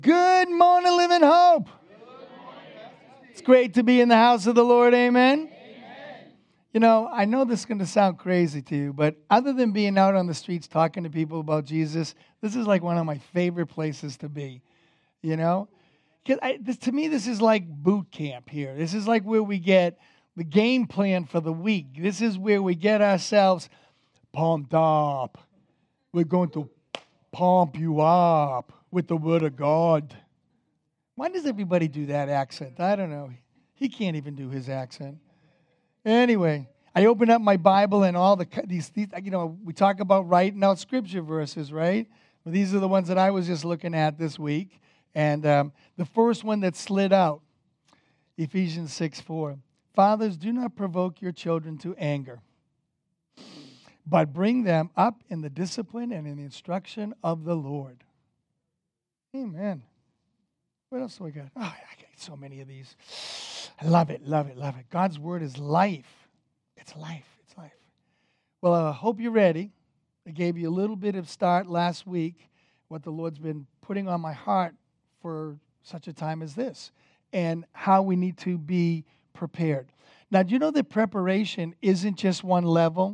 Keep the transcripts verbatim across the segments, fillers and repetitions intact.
Good morning, Living Hope. It's great to be in the house of the Lord. Amen. Amen. You know, I know this is going to sound crazy to you, but other than being out on the streets talking to people about Jesus, this is like one of my favorite places to be. You know, because this, to me, this is like boot camp here. This is like where we get the game plan for the week. This is where we get ourselves pumped up. We're going to pump you up with the word of God. Why does everybody do that accent? I don't know. He can't even do his accent. Anyway, I open up my Bible and all the these, these you know, we talk about writing out scripture verses, right? Well, these are the ones that I was just looking at this week. And um, the first one that slid out, Ephesians six four. Fathers, do not provoke your children to anger, but bring them up in the discipline and in the instruction of the Lord. Amen. What else do we got? Oh, I got so many of these. I love it, love it, love it. God's word is life. It's life, it's life. Well, I hope you're ready. I gave you a little bit of start last week, what the Lord's been putting on my heart for such a time as this, and how we need to be prepared. Now, do you know that preparation isn't just one level?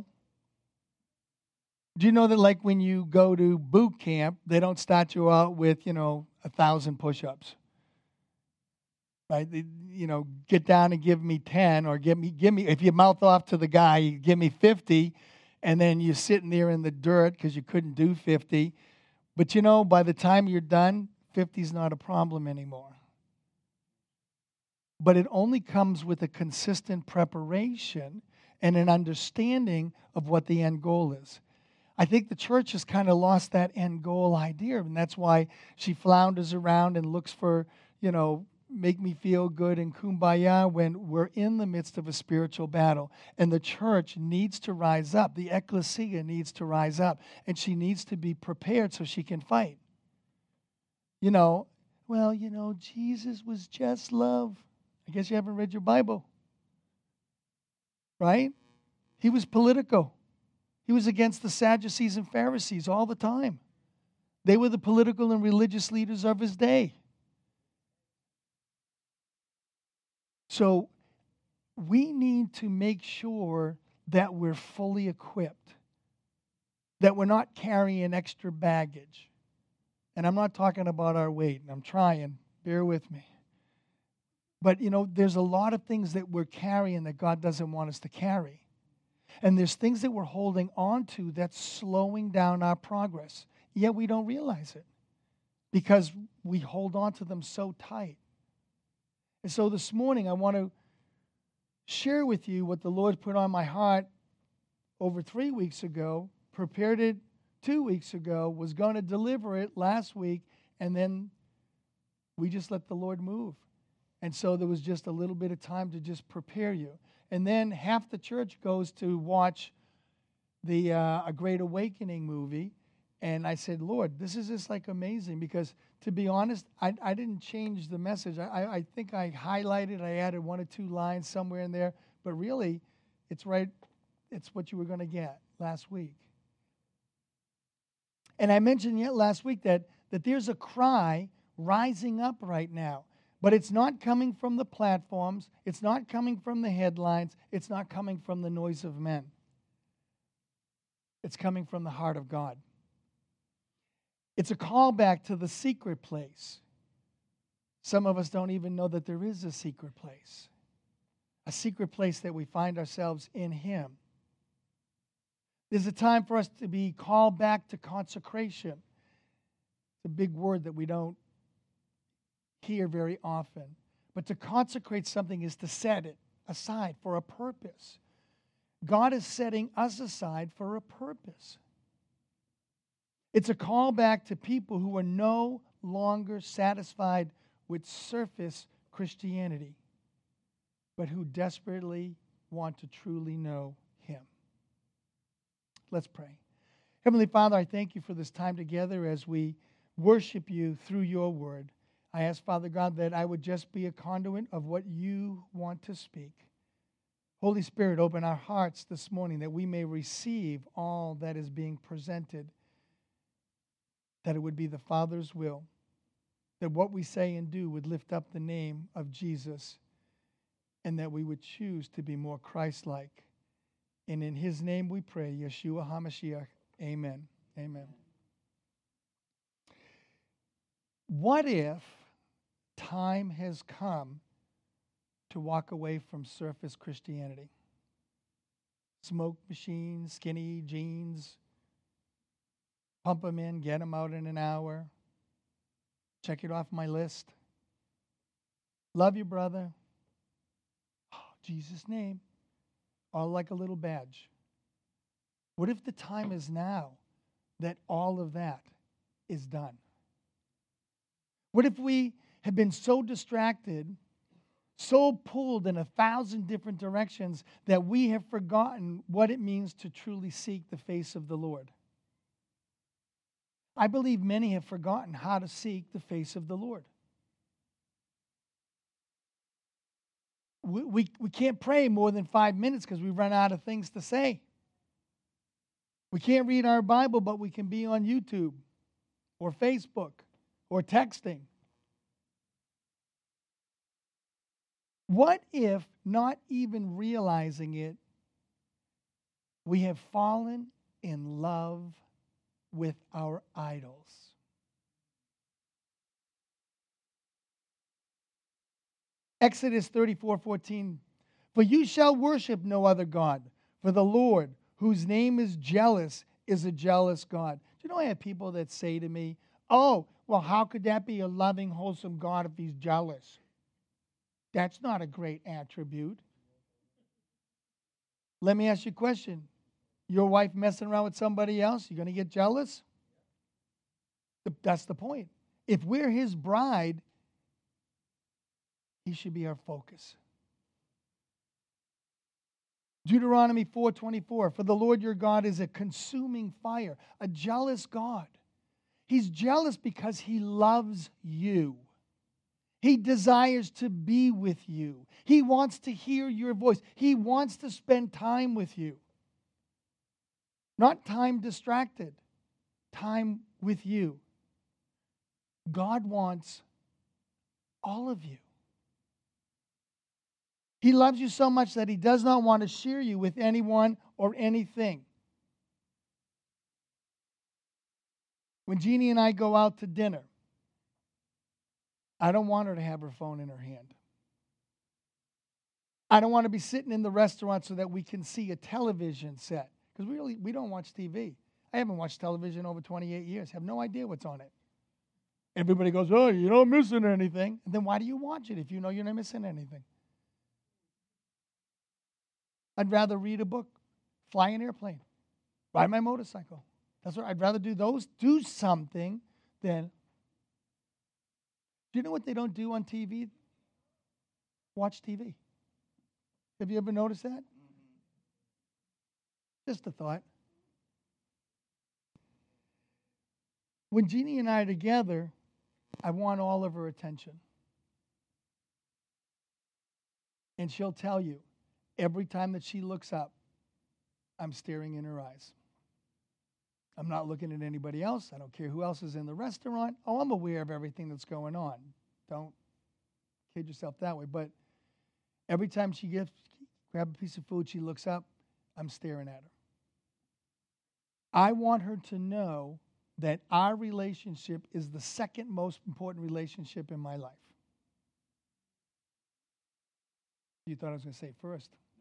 Do you know that, like, when you go to boot camp, they don't start you out with, you know, a thousand push-ups, right? They, you know, get down and give me ten, or give me, give me. If you mouth off to the guy, you give me fifty, and then you're sitting there in the dirt because you couldn't do fifty. But you know, by the time you're done, fifty's not a problem anymore. But it only comes with a consistent preparation and an understanding of what the end goal is. I think the church has kind of lost that end goal idea, and that's why she flounders around and looks for, you know, make me feel good and kumbaya when we're in the midst of a spiritual battle. And the church needs to rise up. The ecclesia needs to rise up, and she needs to be prepared so she can fight. You know, well, you know, Jesus was just love. I guess you haven't read your Bible, right? He was political. He was against the Sadducees and Pharisees all the time. They were the political and religious leaders of his day. So we need to make sure that we're fully equipped, that we're not carrying extra baggage. And I'm not talking about our weight, and I'm trying, bear with me. But, you know, there's a lot of things that we're carrying that God doesn't want us to carry. And there's things that we're holding on to that's slowing down our progress. Yet we don't realize it because we hold on to them so tight. And so this morning I want to share with you what the Lord put on my heart over three weeks ago, prepared it two weeks ago, was going to deliver it last week, and then we just let the Lord move. And so there was just a little bit of time to just prepare you. And then half the church goes to watch the uh, A Great Awakening movie. And I said, Lord, this is just like amazing because, to be honest, I, I didn't change the message. I, I think I highlighted, I added one or two lines somewhere in there. But really, it's right, it's what you were going to get last week. And I mentioned yet last week that, that there's a cry rising up right now. But it's not coming from the platforms. It's not coming from the headlines. It's not coming from the noise of men. It's coming from the heart of God. It's a callback to the secret place. Some of us don't even know that there is a secret place. A secret place that we find ourselves in Him. There's a time for us to be called back to consecration. It's a big word that we don't hear very often. But to consecrate something is to set it aside for a purpose. God is setting us aside for a purpose. It's a call back to people who are no longer satisfied with surface Christianity, but who desperately want to truly know Him. Let's pray. Heavenly Father, I thank you for this time together as we worship you through your word. I ask, Father God, that I would just be a conduit of what you want to speak. Holy Spirit, open our hearts this morning that we may receive all that is being presented, that it would be the Father's will. that what we say and do would lift up the name of Jesus, and that we would choose to be more Christ-like. And in his name we pray, Yeshua HaMashiach. Amen. Amen. What if time has come to walk away from surface Christianity? Smoke machines, skinny jeans, pump them in, get them out in an hour, check it off my list. Love your brother. Oh, Jesus' name. All like a little badge. What if the time is now that all of that is done? What if we have been so distracted, so pulled in a thousand different directions that we have forgotten what it means to truly seek the face of the Lord? I believe many have forgotten how to seek the face of the Lord. We, we, we can't pray more than five minutes because we run out of things to say. We can't read our Bible, but we can be on YouTube or Facebook or texting. What if, not even realizing it, we have fallen in love with our idols? Exodus thirty-four fourteen. For you shall worship no other God, for the Lord, whose name is jealous, is a jealous God. Do you know I have people that say to me, oh, well, how could that be a loving, wholesome God if he's jealous? That's not a great attribute. Let me ask you a question. Your wife messing around with somebody else, you going to get jealous? That's the point. If we're his bride, he should be our focus. Deuteronomy four twenty-four, for the Lord your God is a consuming fire, a jealous God. He's jealous because he loves you. He desires to be with you. He wants to hear your voice. He wants to spend time with you. Not time distracted, time with you. God wants all of you. He loves you so much that he does not want to share you with anyone or anything. When Jeannie and I go out to dinner, I don't want her to have her phone in her hand. I don't want to be sitting in the restaurant so that we can see a television set. Because we really we don't watch T V. I haven't watched television over twenty-eight years. Have no idea what's on it. Everybody goes, oh, you're not missing anything. And then why do you watch it if you know you're not missing anything? I'd rather read a book, fly an airplane, ride my motorcycle. That's what I'd rather do those, do something than. Do you know what they don't do on T V? Watch T V. Have you ever noticed that? Just a thought. When Jeannie and I are together, I want all of her attention. And she'll tell you, every time that she looks up, I'm staring in her eyes. I'm not looking at anybody else. I don't care who else is in the restaurant. Oh, I'm aware of everything that's going on. Don't kid yourself that way. But every time she gets, grab a piece of food, she looks up, I'm staring at her. I want her to know that our relationship is the second most important relationship in my life. You thought I was going to say first. No.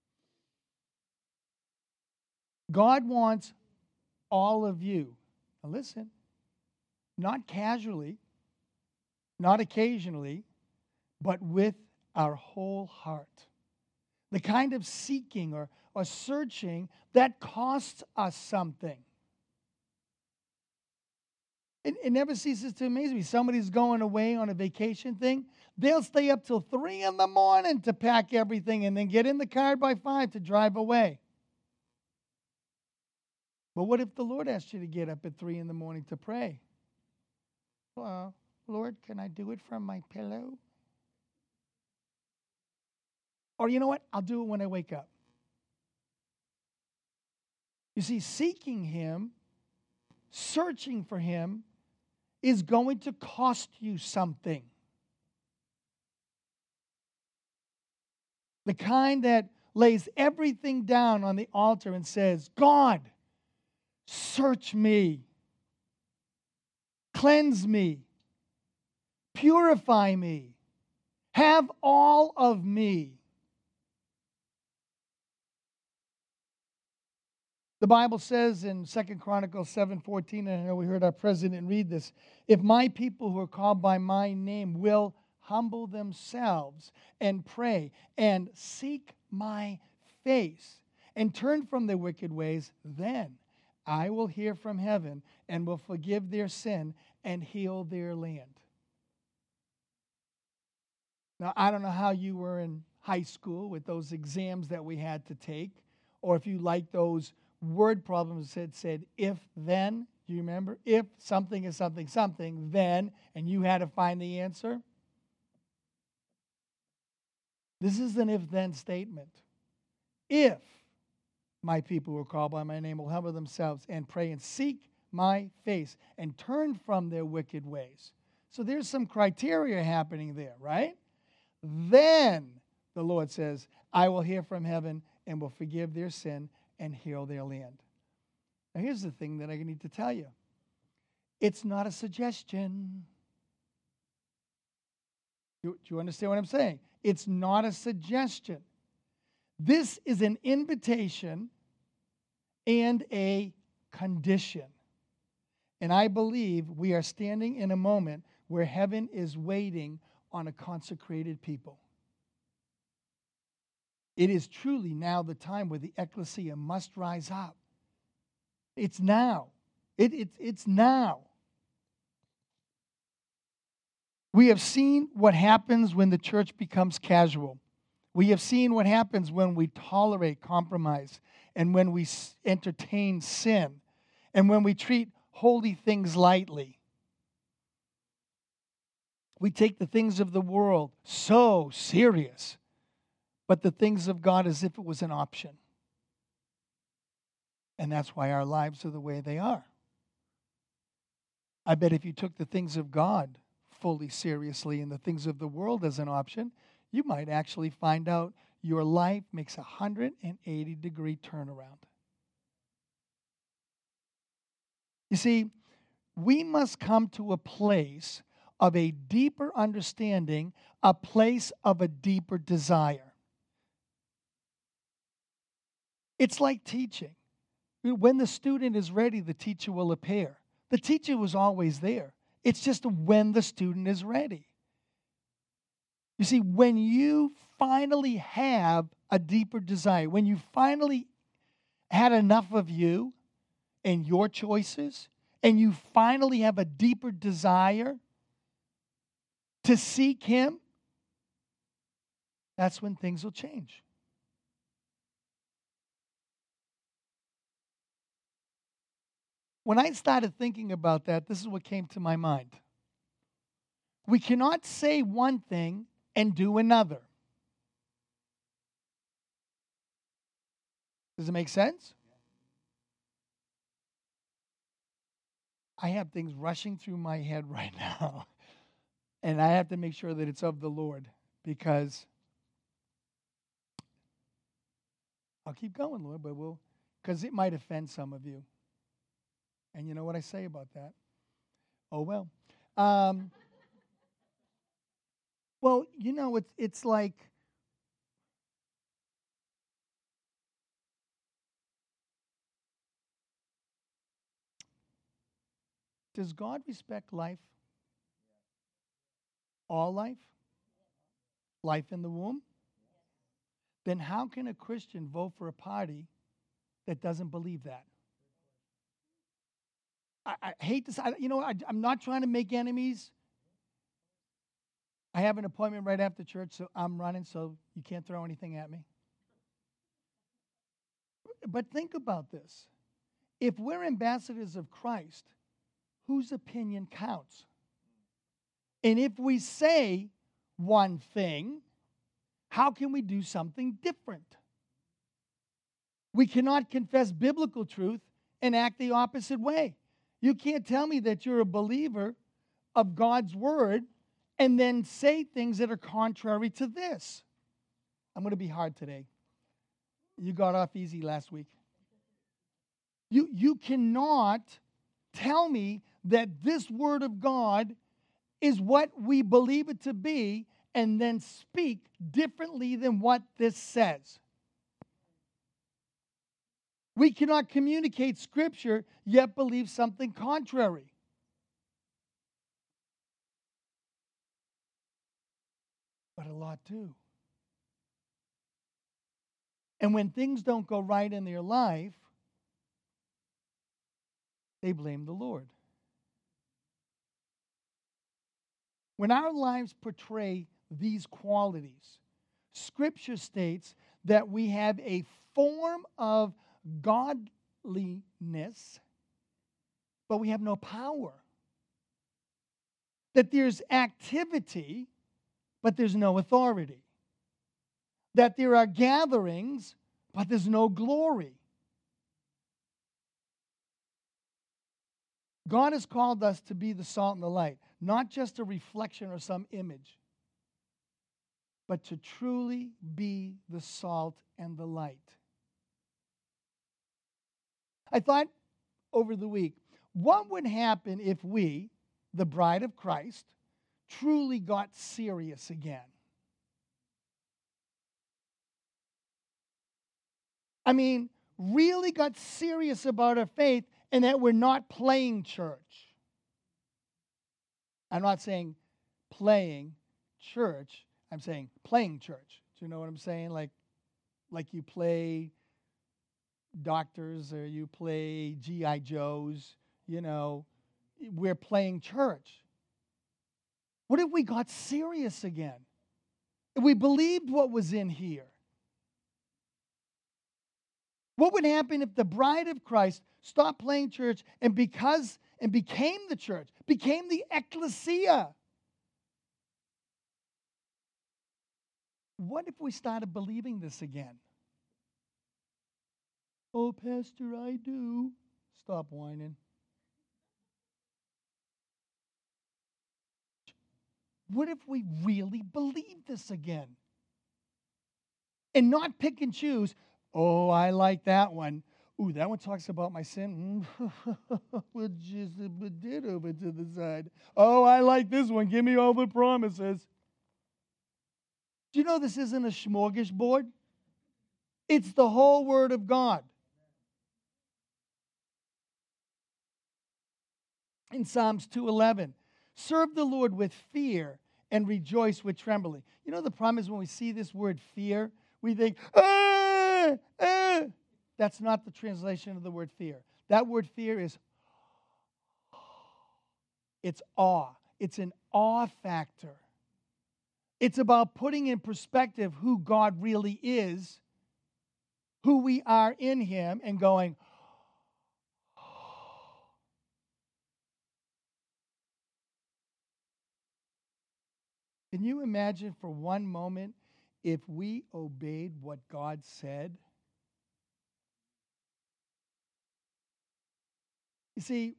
God wants all of you. Now listen, not casually, not occasionally, but with our whole heart. The kind of seeking or, or searching that costs us something. It, it never ceases to amaze me. Somebody's going away on a vacation thing. They'll stay up till three in the morning to pack everything and then get in the car by five to drive away. But what if the Lord asked you to get up at three in the morning to pray? Well, Lord, can I do it from my pillow? Or you know what? I'll do it when I wake up. You see, seeking him, searching for him, is going to cost you something. The kind that lays everything down on the altar and says, God, search me, cleanse me, purify me, have all of me. The Bible says in Second Chronicles seven fourteen, and I know we heard our president read this, if my people who are called by my name will humble themselves and pray and seek my face and turn from their wicked ways, then I will hear from heaven and will forgive their sin and heal their land. Now, I don't know how you were in high school with those exams that we had to take, or if you like those word problems that said if then. Do you remember? If something is something something, then, and you had to find the answer. This is an if then statement. If my people who are called by my name will humble themselves and pray and seek my face and turn from their wicked ways. So there's some criteria happening there, right? Then the Lord says, I will hear from heaven and will forgive their sin and heal their land. Now here's the thing that I need to tell you. It's not a suggestion. Do, do you understand what I'm saying? It's not a suggestion. This is an invitation and a condition. And I believe we are standing in a moment where heaven is waiting on a consecrated people. It is truly now the time where the ecclesia must rise up. It's now. It, it, it's now. We have seen what happens when the church becomes casual. We have seen what happens when we tolerate compromise and when we entertain sin and when we treat holy things lightly. We take the things of the world so serious, but the things of God as if it was an option. And that's why our lives are the way they are. I bet if you took the things of God fully seriously and the things of the world as an option, you might actually find out your life makes a one hundred eighty degree turnaround. You see, we must come to a place of a deeper understanding, a place of a deeper desire. It's like teaching. When the student is ready, the teacher will appear. The teacher was always there. It's just when the student is ready. You see, when you finally have a deeper desire, when you finally had enough of you and your choices, and you finally have a deeper desire to seek Him, that's when things will change. When I started thinking about that, this is what came to my mind. We cannot say one thing and do another. Does it make sense? I have things rushing through my head right now, and I have to make sure that it's of the Lord, because I'll keep going, Lord, but we'll, because it might offend some of you. And you know what I say about that? Oh, well. Um, well, you know, it's, it's like, does God respect life? All life? Life in the womb? Then how can a Christian vote for a party that doesn't believe that? I, I hate this. I, you know, I, I'm not trying to make enemies. I have an appointment right after church, so I'm running, so you can't throw anything at me. But think about this. If we're ambassadors of Christ, whose opinion counts? And if we say one thing, how can we do something different? We cannot confess biblical truth and act the opposite way. You can't tell me that you're a believer of God's word and then say things that are contrary to this. I'm going to be hard today. You got off easy last week. You, you cannot tell me that this word of God is what we believe it to be and then speak differently than what this says. We cannot communicate Scripture yet believe something contrary. But a lot do. And when things don't go right in their life, they blame the Lord. When our lives portray these qualities, Scripture states that we have a form of godliness, but we have no power. That there's activity, but there's no authority. That there are gatherings, but there's no glory. God has called us to be the salt and the light, not just a reflection or some image, but to truly be the salt and the light. I thought over the week, what would happen if we, the bride of Christ, truly got serious again? I mean, really got serious about our faith and that we're not playing church. I'm not saying playing church. I'm saying playing church. Do you know what I'm saying? Like, like you play doctors or you play G I Joes, you know, we're playing church. What if we got serious again? If we believed what was in here? What would happen if the bride of Christ stopped playing church and because and became the church, became the ecclesia? What if we started believing this again? Oh, Pastor, I do. Stop whining. What if we really believed this again? And not pick and choose. Oh, I like that one. Ooh, that one talks about my sin. We'll just put it over to the side. Oh, I like this one. Give me all the promises. Do you know this isn't a smorgasbord? It's the whole Word of God. In Psalms two eleven, serve the Lord with fear and rejoice with trembling. You know the problem is when we see this word fear, we think, ah, ah. That's not the translation of the word fear. That word fear is, it's awe. It's an awe factor. It's about putting in perspective who God really is, who we are in Him, and going, can you imagine for one moment if we obeyed what God said? You see,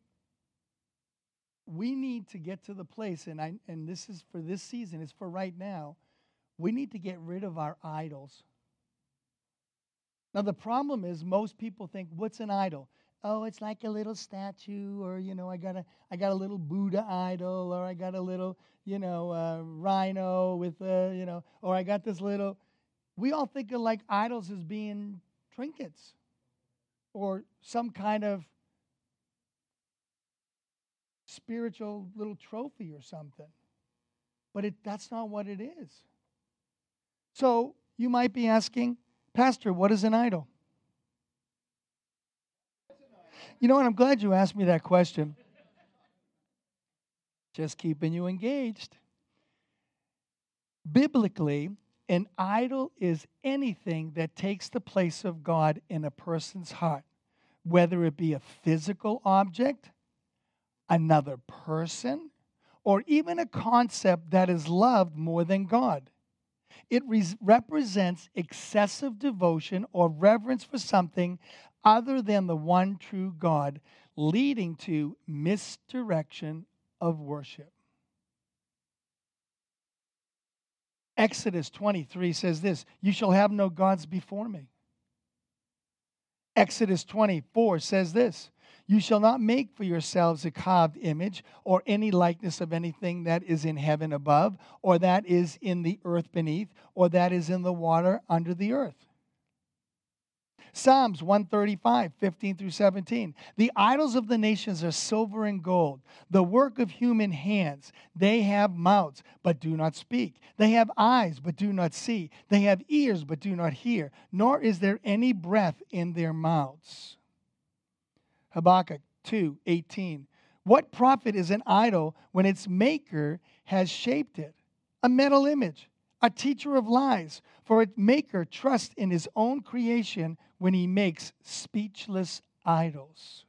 we need to get to the place, and I and this is for this season, it's for right now, we need to get rid of our idols. Now, the problem is most people think, what's an idol? Oh, it's like a little statue, or, you know, I got a, I got a little Buddha idol, or I got a little, you know, uh, rhino with, uh, you know, or I got this little. We all think of like idols as being trinkets or some kind of spiritual little trophy or something. But it, that's not what it is. So you might be asking, Pastor, what is an idol? You know what? I'm glad you asked me that question. Just keeping you engaged. Biblically, an idol is anything that takes the place of God in a person's heart, whether it be a physical object, another person, or even a concept that is loved more than God. It re- represents excessive devotion or reverence for something other than the one true God, leading to misdirection of worship. Exodus twenty-three says this, you shall have no gods before me. Exodus twenty-four says this, you shall not make for yourselves a carved image or any likeness of anything that is in heaven above, or that is in the earth beneath, or that is in the water under the earth. Psalms one thirty-five, fifteen through seventeen. The idols of the nations are silver and gold, the work of human hands. They have mouths, but do not speak. They have eyes, but do not see. They have ears, but do not hear. Nor is there any breath in their mouths. Habakkuk two eighteen. What profit is an idol when its maker has shaped it? A metal image, a teacher of lies. For its maker trusts in his own creation when he makes speechless idols.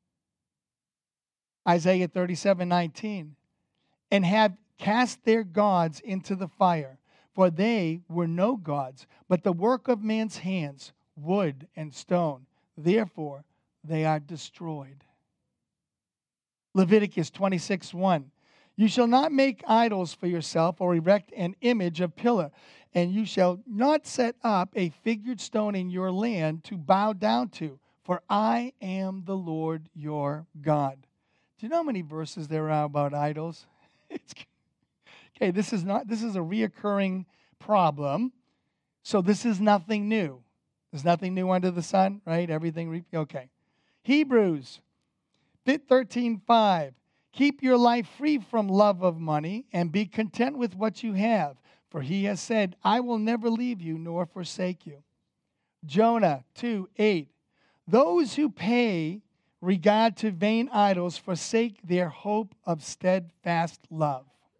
Isaiah thirty-seven nineteen. And have cast their gods into the fire, for they were no gods, but the work of man's hands, wood and stone. Therefore, they are destroyed. Leviticus twenty-six one. You shall not make idols for yourself or erect an image of pillar, and you shall not set up a figured stone in your land to bow down to, for I am the Lord your God. Do you know how many verses there are about idols? It's, okay, this is not this is a reoccurring problem. So this is nothing new. There's nothing new under the sun, right? Everything re- okay. Hebrews thirteen five. Keep your life free from love of money and be content with what you have. For he has said, I will never leave you nor forsake you. Jonah two eight. Those who pay regard to vain idols forsake their hope of steadfast love.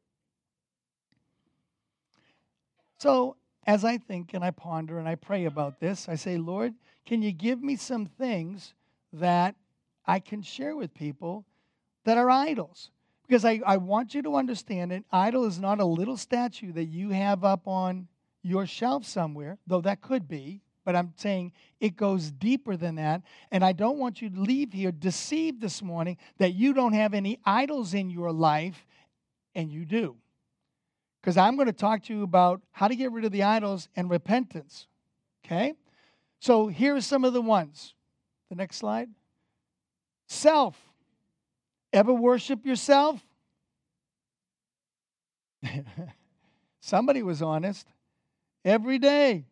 So as I think and I ponder and I pray about this, I say, Lord, can you give me some things that I can share with people that are idols? Because I, I want you to understand an idol is not a little statue that you have up on your shelf somewhere, though that could be, but I'm saying it goes deeper than that. And I don't want you to leave here deceived this morning that you don't have any idols in your life, and you do. Because I'm going to talk to you about how to get rid of the idols and repentance. Okay? So here are some of the ones. The next slide. Self. Ever worship yourself? Somebody was honest. Every day.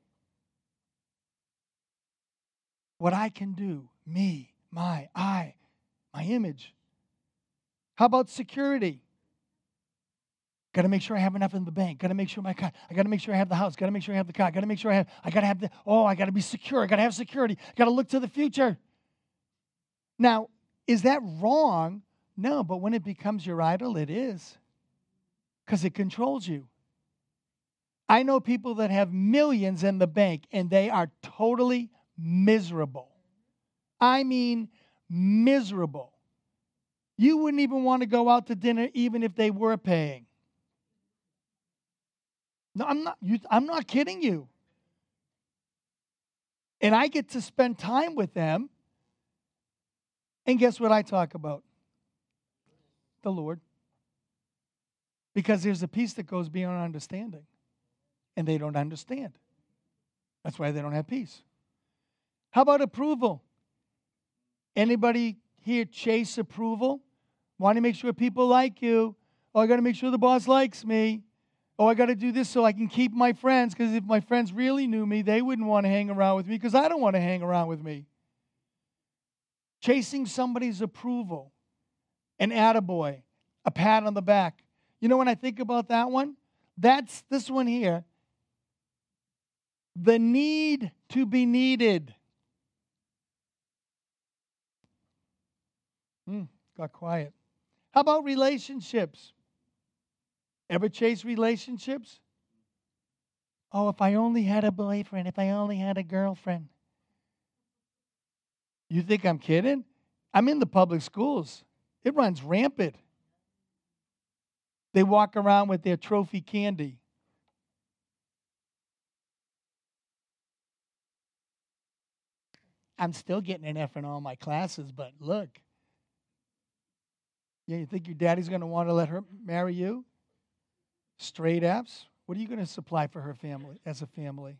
What I can do. Me, my, I, my image. How about security? Got to make sure I have enough in the bank. Got to make sure my car. I got to make sure I have the house. Got to make sure I have the car. Got to make sure I have. I got to have the. Oh, I got to be secure. I got to have security. Got to look to the future. Now, is that wrong? No, but when it becomes your idol, it is. Because it controls you. I know people that have millions in the bank and they are totally miserable. I mean, miserable. You wouldn't even want to go out to dinner even if they were paying. No, I'm not, you, I'm not kidding you. And I get to spend time with them. And guess what I talk about? The Lord. Because there's a peace that goes beyond understanding. And they don't understand. That's why they don't have peace. How about approval? Anybody here chase approval? Want to make sure people like you? Oh, I got to make sure the boss likes me. Oh, I got to do this so I can keep my friends, because if my friends really knew me, they wouldn't want to hang around with me because I don't want to hang around with me. Chasing somebody's approval. An attaboy, a pat on the back. You know when I think about that one? That's this one here. The need to be needed. Hmm, got quiet. How about relationships? Ever chase relationships? Oh, if I only had a boyfriend, if I only had a girlfriend. You think I'm kidding? I'm in the public schools. It runs rampant. They walk around with their trophy candy. I'm still getting an F in all my classes, but look. Yeah, you think your daddy's going to want to let her marry you? Straight F's? What are you going to supply for her family as a family?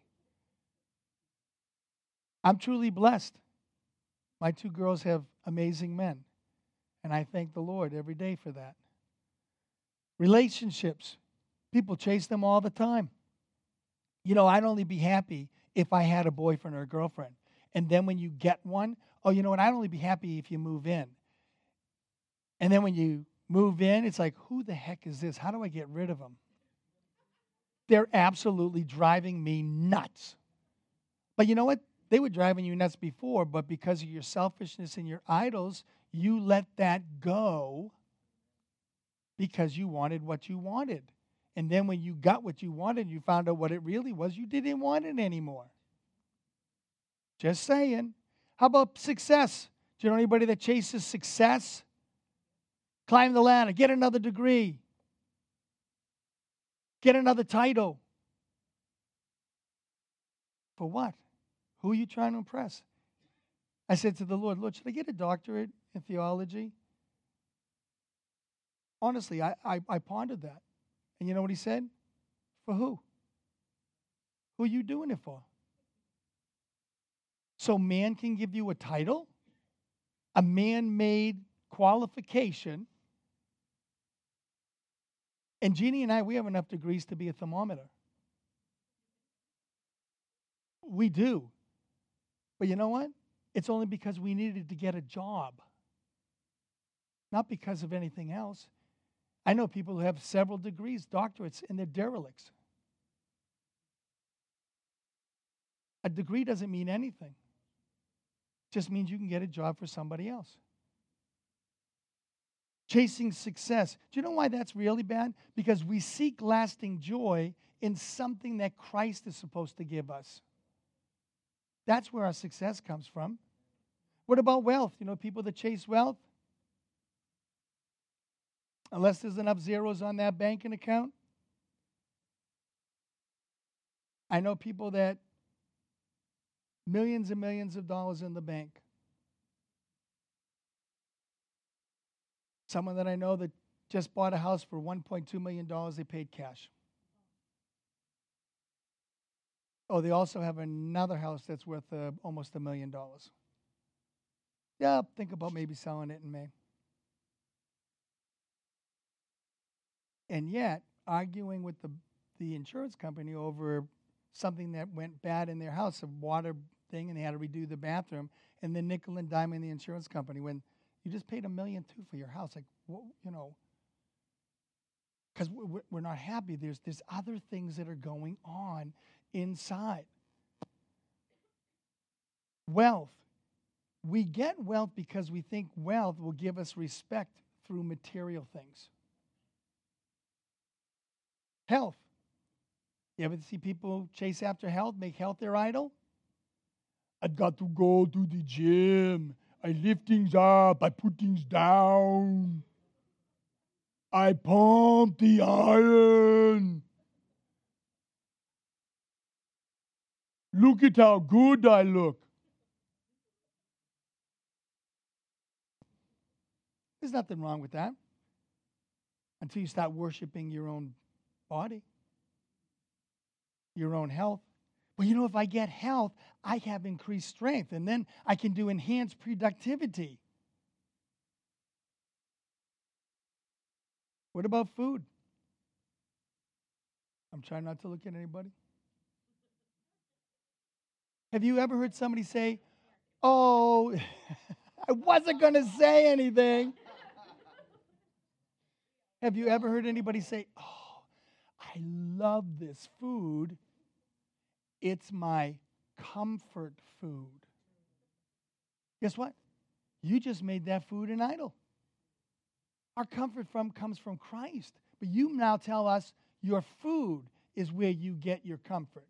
I'm truly blessed. My two girls have amazing men, and I thank the Lord every day for that. Relationships. People chase them all the time. You know, I'd only be happy if I had a boyfriend or a girlfriend. And then when you get one, oh, you know what? I'd only be happy if you move in. And then when you move in, it's like, who the heck is this? How do I get rid of them? They're absolutely driving me nuts. But you know what? They were driving you nuts before, but because of your selfishness and your idols, you let that go because you wanted what you wanted. And then when you got what you wanted, you found out what it really was, you didn't want it anymore. Just saying. How about success? Do you know anybody that chases success? Climb the ladder, get another degree, get another title. For what? Who are you trying to impress? I said to the Lord, Lord, should I get a doctorate in theology? Honestly, I, I, I pondered that. And you know what he said? For who? Who are you doing it for? So man can give you a title, a man-made qualification. And Jeannie and I, we have enough degrees to be a thermometer. We do. But you know what? It's only because we needed to get a job, not because of anything else. I know people who have several degrees, doctorates, and they're derelicts. A degree doesn't mean anything. It just means you can get a job for somebody else. Chasing success. Do you know why that's really bad? Because we seek lasting joy in something that Christ is supposed to give us. That's where our success comes from. What about wealth? You know, people that chase wealth? Unless there's enough zeros on that banking account. I know people that millions and millions of dollars in the bank. Someone that I know that just bought a house for one point two million dollars, they paid cash. Oh, they also have another house that's worth uh, almost a million dollars. Yeah, think about maybe selling it in May. And yet, arguing with the, the insurance company over something that went bad in their house, a water thing, and they had to redo the bathroom, and then nickel and diming the insurance company when you just paid a million two for your house. Like, you know, because we're not happy. There's, there's other things that are going on inside. Wealth. We get wealth because we think wealth will give us respect through material things. Health. You ever see people chase after health, make health their idol? I got to go to the gym. I lift things up. I put things down. I pump the iron. Look at how good I look. There's nothing wrong with that until you start worshiping your own body, your own health. But you know, if I get health, I have increased strength, and then I can do enhanced productivity. What about food? I'm trying not to look at anybody. Have you ever heard somebody say, oh, I wasn't going to say anything. Have you ever heard anybody say, oh, I love this food. It's my comfort food. Guess what? You just made that food an idol. Our comfort from comes from Christ. But you now tell us your food is where you get your comfort.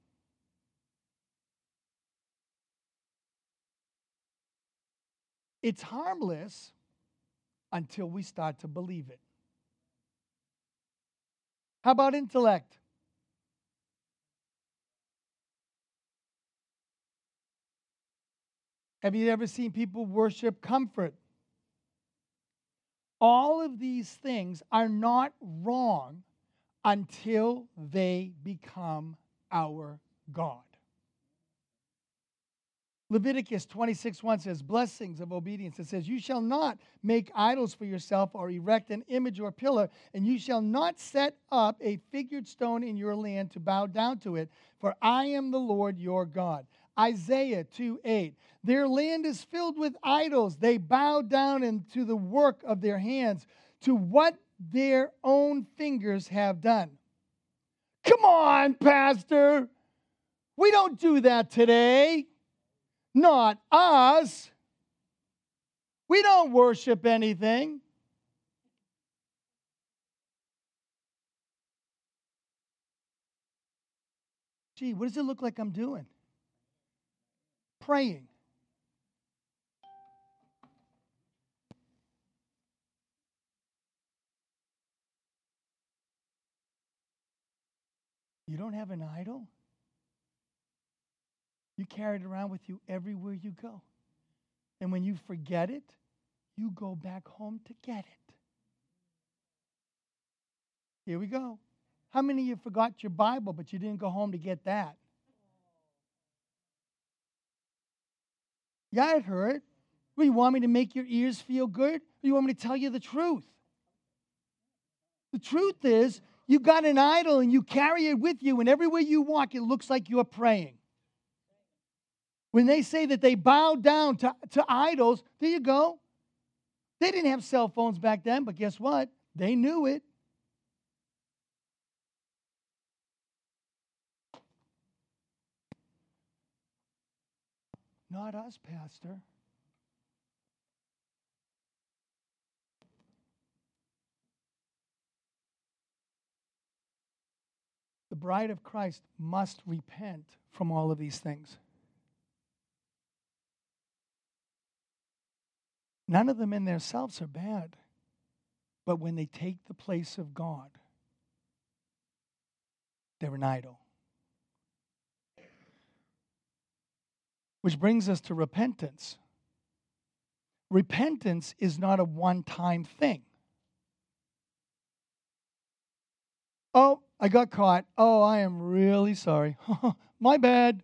It's harmless until we start to believe it. How about intellect? Have you ever seen people worship comfort? All of these things are not wrong until they become our God. Leviticus twenty-six one says, blessings of obedience. It says, you shall not make idols for yourself or erect an image or pillar, and you shall not set up a figured stone in your land to bow down to it, for I am the Lord your God. Isaiah two eight, their land is filled with idols. They bow down into the work of their hands, to what their own fingers have done. Come on, Pastor. We don't do that today. Not us. We don't worship anything. Gee, what does it look like I'm doing? Praying. You don't have an idol? You carry it around with you everywhere you go. And when you forget it, you go back home to get it. Here we go. How many of you forgot your Bible, but you didn't go home to get that? Yeah, it hurt. Well, you want me to make your ears feel good? Or you want me to tell you the truth? The truth is, you got an idol and you carry it with you, and everywhere you walk, it looks like you're praying. When they say that they bow down to, to idols, there you go. They didn't have cell phones back then, but guess what? They knew it. Not us, Pastor. The bride of Christ must repent from all of these things. None of them in themselves are bad. But when they take the place of God, they're an idol. Which brings us to repentance. Repentance is not a one-time thing. Oh, I got caught. Oh, I am really sorry. My bad.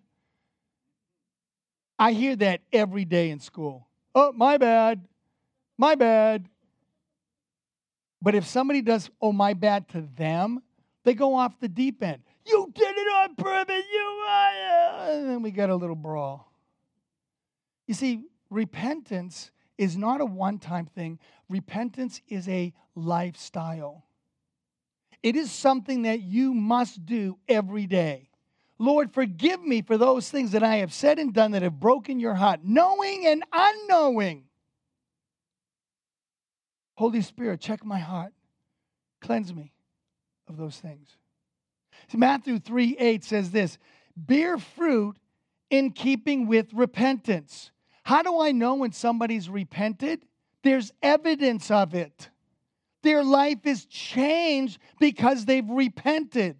I hear that every day in school. Oh, my bad. My bad. But if somebody does, oh, my bad to them, they go off the deep end. You did it on purpose. You, uh, and then we get a little brawl. You see, repentance is not a one-time thing. Repentance is a lifestyle. It is something that you must do every day. Lord, forgive me for those things that I have said and done that have broken your heart, knowing and unknowing. Holy Spirit, check my heart. Cleanse me of those things. See, Matthew three eight says this, bear fruit in keeping with repentance. How do I know when somebody's repented? There's evidence of it. Their life is changed because they've repented.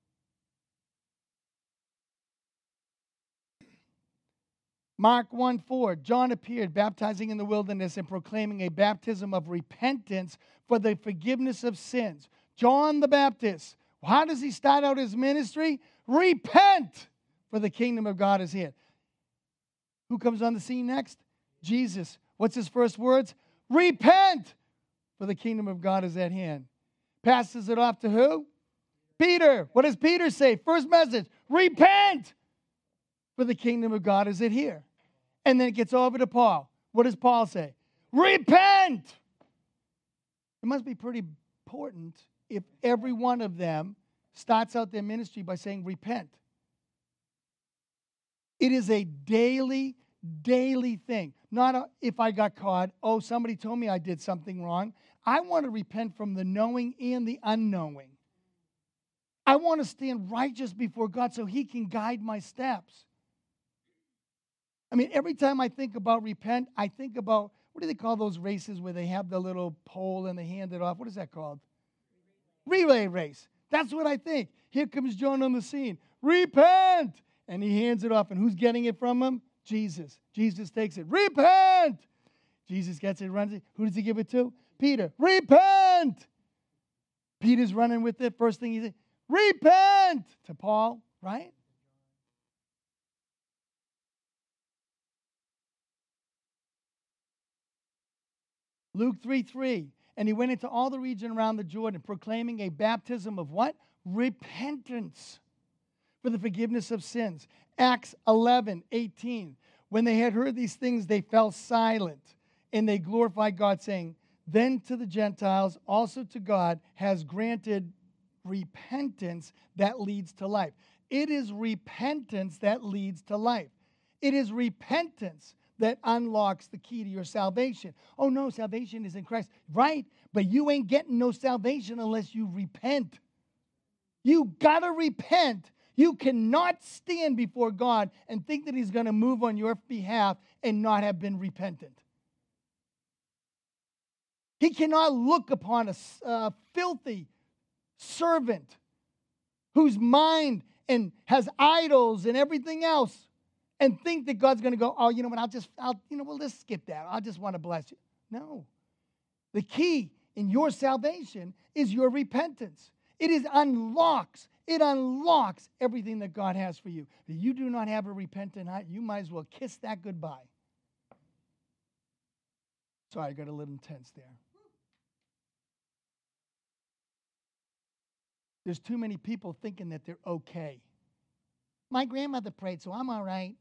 Mark one four, John appeared baptizing in the wilderness and proclaiming a baptism of repentance for the forgiveness of sins. John the Baptist, how does he start out his ministry? Repent, for the kingdom of God is here. Who comes on the scene next? Jesus. What's his first words? Repent, for the kingdom of God is at hand. Passes it off to who? Peter. What does Peter say? First message, repent, for the kingdom of God is at here. And then it gets over to Paul. What does Paul say? Repent. It must be pretty important if every one of them starts out their ministry by saying repent. It is a daily, daily thing. Not a, if I got caught, oh, somebody told me I did something wrong. I want to repent from the knowing and the unknowing. I want to stand righteous before God so He can guide my steps. I mean, every time I think about repent, I think about, what do they call those races where they have the little pole and they hand it off? What is that called? Relay race. That's what I think. Here comes John on the scene. Repent! And he hands it off. And who's getting it from him? Jesus. Jesus takes it. Repent! Jesus gets it, runs it. Who does he give it to? Peter. Repent! Peter's running with it. First thing he said, repent to Paul, right? Luke three three. And he went into all the region around the Jordan, proclaiming a baptism of what? Repentance for the forgiveness of sins. Acts eleven eighteen. When they had heard these things, they fell silent, and they glorified God, saying, then to the Gentiles, also to God, has granted repentance that leads to life. It is repentance that leads to life. It is repentance that unlocks the key to your salvation. Oh no, salvation is in Christ. Right, but you ain't getting no salvation unless you repent. You gotta repent. You cannot stand before God and think that he's going to move on your behalf and not have been repentant. He cannot look upon a uh, filthy servant whose mind and has idols and everything else and think that God's going to go, oh, you know what, I'll just, I'll, you know, we'll just skip that. I just want to bless you. No. The key in your salvation is your repentance. It is unlocks, it unlocks everything that God has for you. If you do not have a repentant heart, you might as well kiss that goodbye. Sorry, I got a little intense there. There's too many people thinking that they're okay. My grandmother prayed, so I'm all right.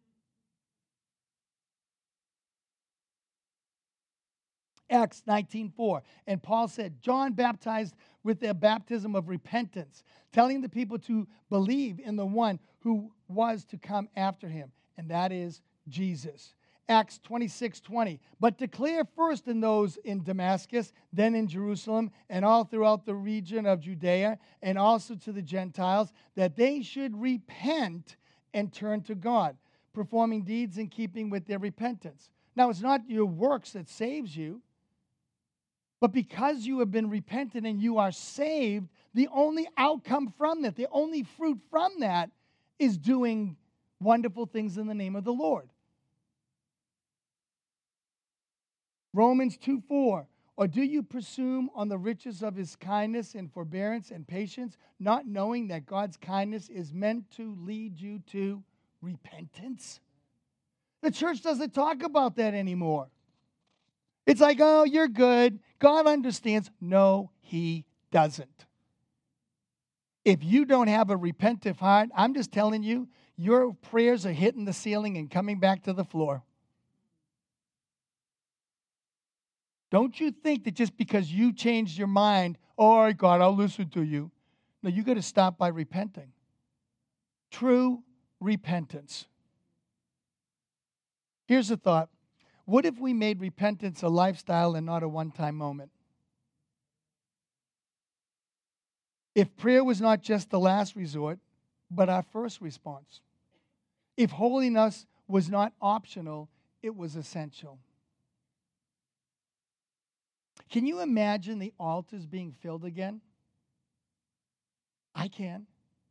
Acts nineteen four. And Paul said, John baptized with the baptism of repentance, telling the people to believe in the one who was to come after him, and that is Jesus. Acts twenty-six twenty. But declare first in those in Damascus, then in Jerusalem, and all throughout the region of Judea, and also to the Gentiles, that they should repent and turn to God, performing deeds in keeping with their repentance. Now, it's not your works that saves you, but because you have been repentant and you are saved, the only outcome from that, the only fruit from that, is doing wonderful things in the name of the Lord. Romans two four. Or do you presume on the riches of his kindness and forbearance and patience, not knowing that God's kindness is meant to lead you to repentance? The church doesn't talk about that anymore. It's like, oh, you're good. God understands. No, he doesn't. If you don't have a repentant heart, I'm just telling you, your prayers are hitting the ceiling and coming back to the floor. Don't you think that just because you changed your mind, all right, God, I'll listen to you. No, you got to stop by repenting. True repentance. Here's a thought. What if we made repentance a lifestyle and not a one-time moment? If prayer was not just the last resort, but our first response. If holiness was not optional, it was essential. Can you imagine the altars being filled again? I can.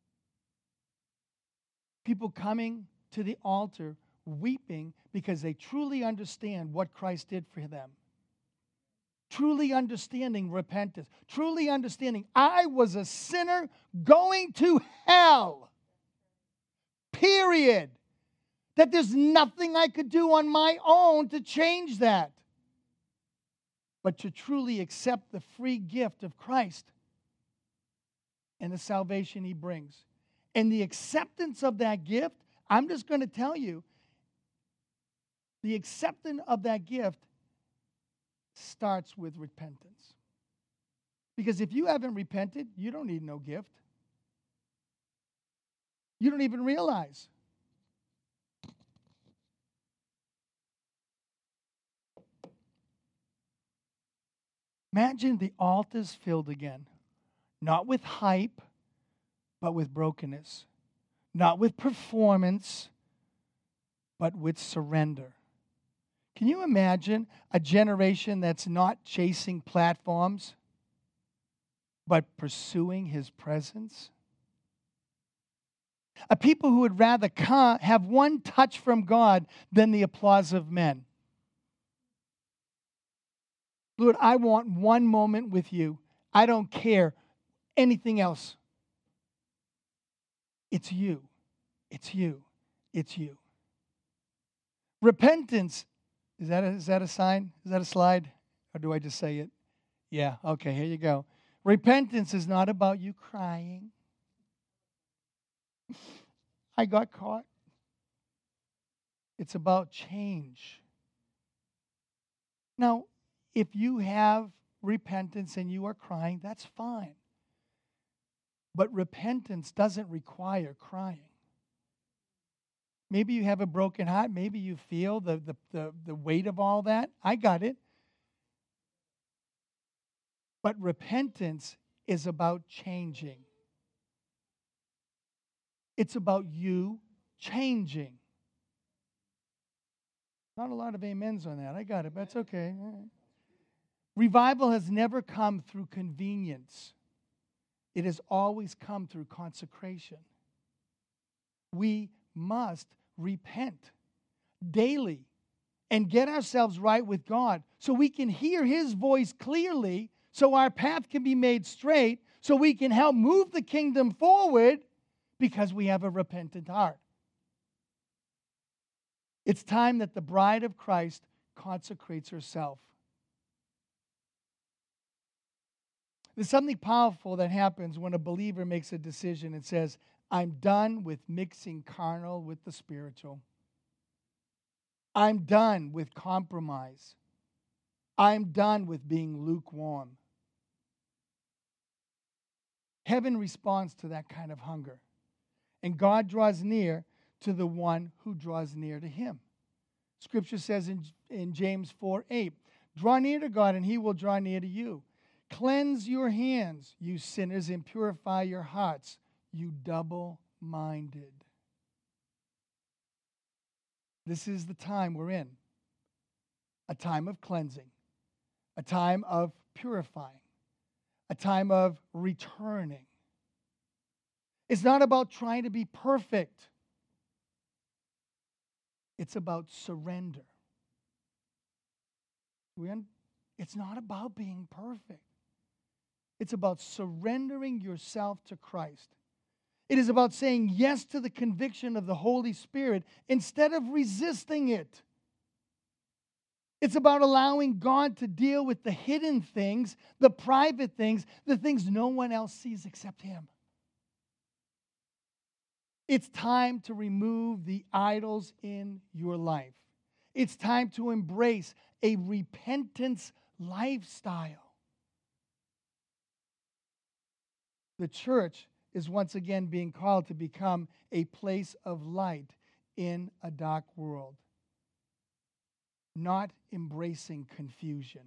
People coming to the altar weeping because they truly understand what Christ did for them. Truly understanding repentance. Truly understanding I was a sinner going to hell. Period. That there's nothing I could do on my own to change that. But to truly accept the free gift of Christ and the salvation he brings. And the acceptance of that gift, I'm just going to tell you, the acceptance of that gift starts with repentance. Because if you haven't repented, you don't need no gift. You don't even realize. Imagine the altars filled again, not with hype, but with brokenness, not with performance, but with surrender. Can you imagine a generation that's not chasing platforms, but pursuing his presence? A people who would rather come, have one touch from God than the applause of men. Lord, I want one moment with you. I don't care anything else. It's you. It's you. It's you. Repentance, is that a, is that a sign? Is that a slide? Or do I just say it? Yeah, okay, here you go. Repentance is not about you crying. I got caught. It's about change. Now, if you have repentance and you are crying, that's fine. But repentance doesn't require crying. Maybe you have a broken heart. Maybe you feel the, the, the, the weight of all that. I got it. But repentance is about changing. It's about you changing. Not a lot of amens on that. I got it. That's okay. Revival has never come through convenience. It has always come through consecration. We must repent daily and get ourselves right with God so we can hear His voice clearly, so our path can be made straight, so we can help move the kingdom forward because we have a repentant heart. It's time that the bride of Christ consecrates herself. There's something powerful that happens when a believer makes a decision and says, I'm done with mixing carnal with the spiritual. I'm done with compromise. I'm done with being lukewarm. Heaven responds to that kind of hunger. And God draws near to the one who draws near to Him. Scripture says in, in James four eight, draw near to God and He will draw near to you. Cleanse your hands, you sinners, and purify your hearts, you double-minded. This is the time we're in. A time of cleansing. A time of purifying. A time of returning. It's not about trying to be perfect. It's about surrender. It's not about being perfect. It's about surrendering yourself to Christ. It is about saying yes to the conviction of the Holy Spirit instead of resisting it. It's about allowing God to deal with the hidden things, the private things, the things no one else sees except Him. It's time to remove the idols in your life. It's time to embrace a repentance lifestyle. The church is once again being called to become a place of light in a dark world, not embracing confusion.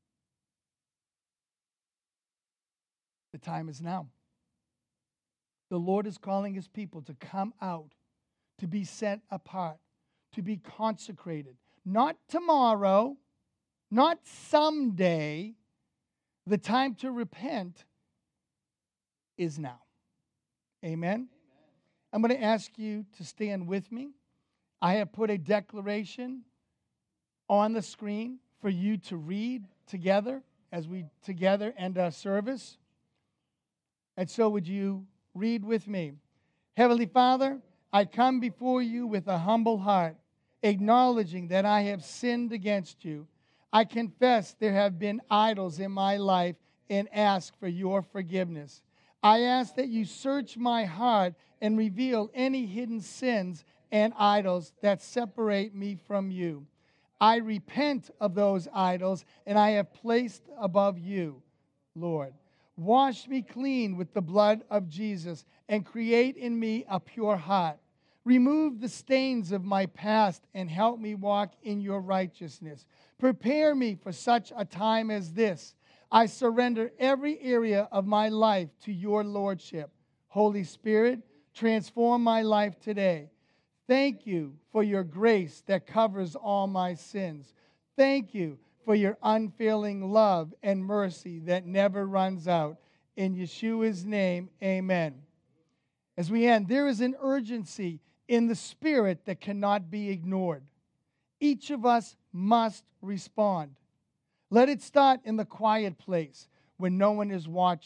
The time is now. The Lord is calling His people to come out, to be set apart, to be consecrated. Not tomorrow, not someday. The time to repent is now. Amen? Amen. I'm going to ask you to stand with me. I have put a declaration on the screen for you to read together as we together end our service. And so would you read with me? Heavenly Father, I come before you with a humble heart, acknowledging that I have sinned against you. I confess there have been idols in my life and ask for your forgiveness. I ask that you search my heart and reveal any hidden sins and idols that separate me from you. I repent of those idols, and I have placed above you, Lord. Wash me clean with the blood of Jesus and create in me a pure heart. Remove the stains of my past and help me walk in your righteousness. Prepare me for such a time as this. I surrender every area of my life to your lordship. Holy Spirit, transform my life today. Thank you for your grace that covers all my sins. Thank you for your unfailing love and mercy that never runs out. In Yeshua's name, amen. As we end, there is an urgency in the Spirit that cannot be ignored. Each of us must respond. Let it start in the quiet place when no one is watching.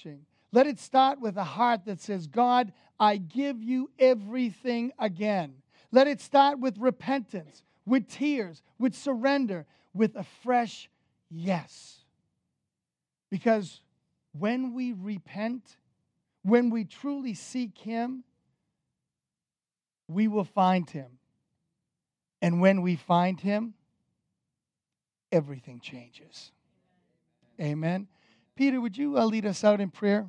Let it start with a heart that says, God, I give you everything again. Let it start with repentance, with tears, with surrender, with a fresh yes. Because when we repent, when we truly seek Him, we will find Him. And when we find Him, everything changes. Amen. Peter, would you uh, lead us out in prayer?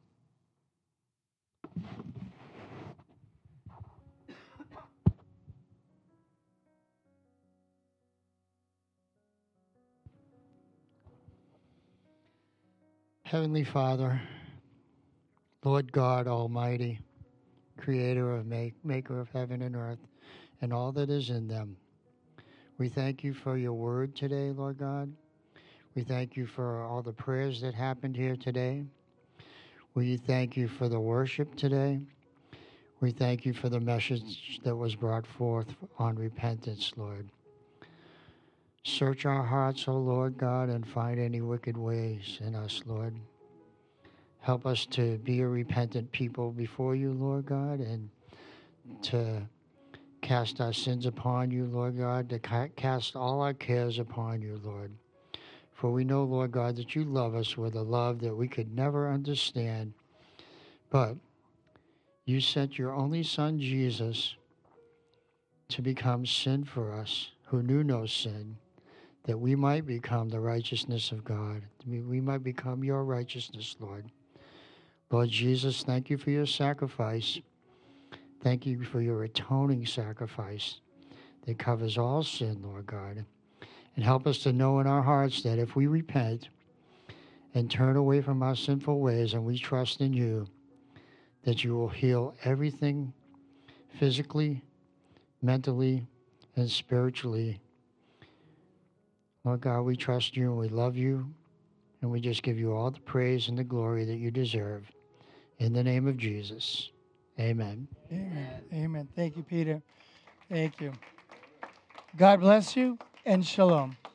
Heavenly Father, Lord God Almighty, creator of make, maker of heaven and earth and all that is in them, we thank you for your word today, Lord God. We thank you for all the prayers that happened here today. We thank you for the worship today. We thank you for the message that was brought forth on repentance, Lord. Search our hearts, O Lord God, and find any wicked ways in us, Lord. Help us to be a repentant people before you, Lord God, and to cast our sins upon you, Lord God, to ca- cast all our cares upon you, Lord. For we know, Lord God, that you love us with a love that we could never understand. But you sent your only Son, Jesus, to become sin for us, who knew no sin, that we might become the righteousness of God. We might become your righteousness, Lord. Lord Jesus, thank you for your sacrifice. Thank you for your atoning sacrifice that covers all sin, Lord God. And help us to know in our hearts that if we repent and turn away from our sinful ways and we trust in you, that you will heal everything physically, mentally, and spiritually. Lord God, we trust you and we love you, and we just give you all the praise and the glory that you deserve. In the name of Jesus, amen. Amen. Amen. Thank you, Peter. Thank you. God bless you and shalom.